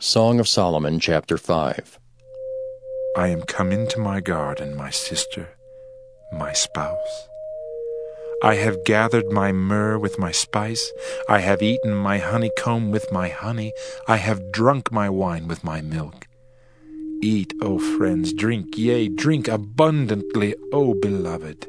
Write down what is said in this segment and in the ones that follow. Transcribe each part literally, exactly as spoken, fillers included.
Song of Solomon, chapter five. I am come into my garden, my sister, my spouse. I have gathered my myrrh with my spice. I have eaten my honeycomb with my honey. I have drunk my wine with my milk. Eat, O friends, drink, yea, drink abundantly, O beloved.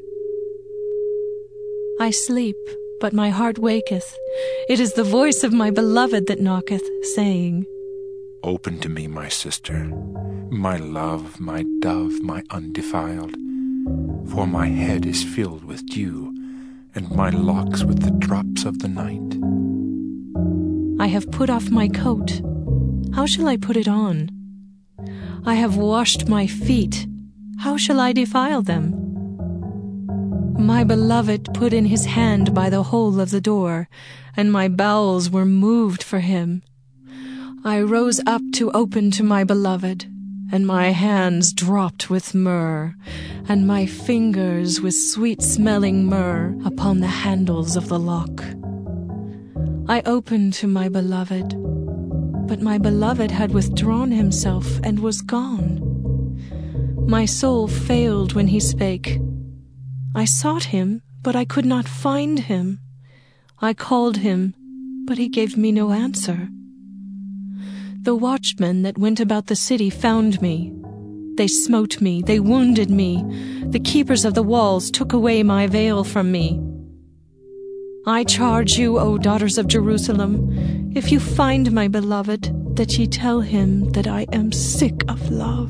I sleep, but my heart waketh. It is the voice of my beloved that knocketh, saying, Open to me, my sister, my love, my dove, my undefiled. For my head is filled with dew, and my locks with the drops of the night. I have put off my coat. How shall I put it on? I have washed my feet. How shall I defile them? My beloved put in his hand by the hole of the door, and my bowels were moved for him. I rose up to open to my beloved, and my hands dropped with myrrh, and my fingers with sweet-smelling myrrh upon the handles of the lock. I opened to my beloved, but my beloved had withdrawn himself and was gone. My soul failed when he spake. I sought him, but I could not find him. I called him, but he gave me no answer. The watchmen that went about the city found me. They smote me, they wounded me. The keepers of the walls took away my veil from me. I charge you, O daughters of Jerusalem, if you find my beloved, that ye tell him that I am sick of love.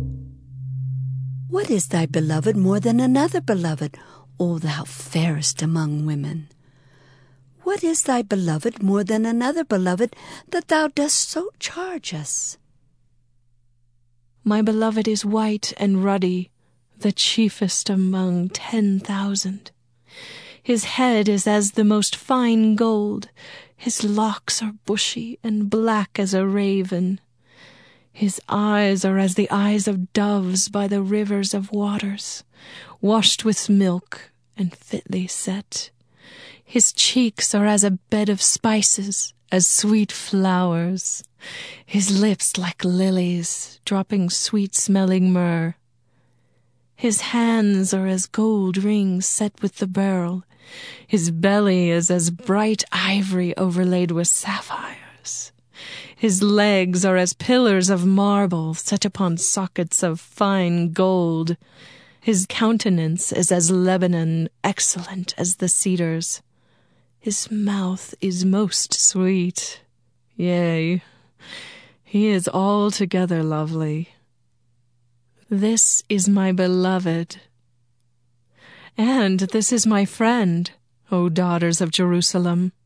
What is thy beloved more than another beloved, O thou fairest among women? What is thy beloved more than another beloved, that thou dost so charge us? My beloved is white and ruddy, the chiefest among ten thousand. His head is as the most fine gold. His locks are bushy and black as a raven. His eyes are as the eyes of doves by the rivers of waters, washed with milk and fitly set. His cheeks are as a bed of spices, as sweet flowers. His lips like lilies, dropping sweet-smelling myrrh. His hands are as gold rings set with the beryl. His belly is as bright ivory overlaid with sapphires. His legs are as pillars of marble set upon sockets of fine gold. His countenance is as Lebanon, excellent as the cedars. His mouth is most sweet. Yea, he is altogether lovely. This is my beloved. And this is my friend, O daughters of Jerusalem.